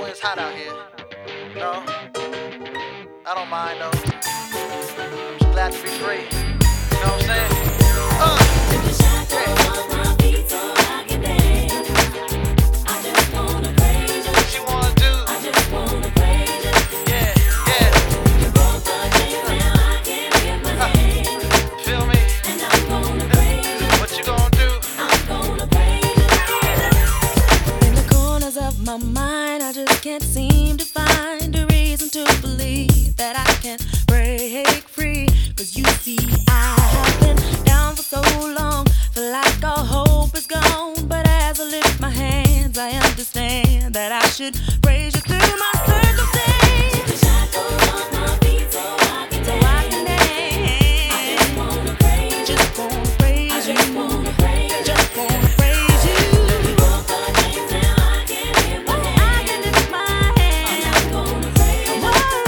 when it's hot out here. No, I don't mind though. I'm just glad to be free. You know what I'm saying? Yeah. What you wanna do? Yeah, yeah. Feel me? What you gonna do? In the corners of my mind, I just can't seem to find a reason to believe that I can break free. 'Cause you see, I have been down for so long, feel like all hope is gone. But as I lift my hands, I understand that I should praise you through my circumstance. Take the shackles off my feet so I can dance. I just wanna praise you. Just wanna praise you. Just wanna praise you. Just wanna praise you. You broke the chains, now I can lift my hands. I can lift my hands. I'm gonna praise you.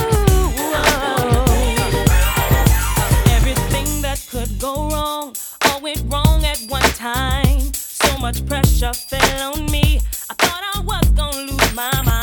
Everything that could go wrong all went wrong at one time. So much pressure fell on me. I thought I was gonna lose my mind.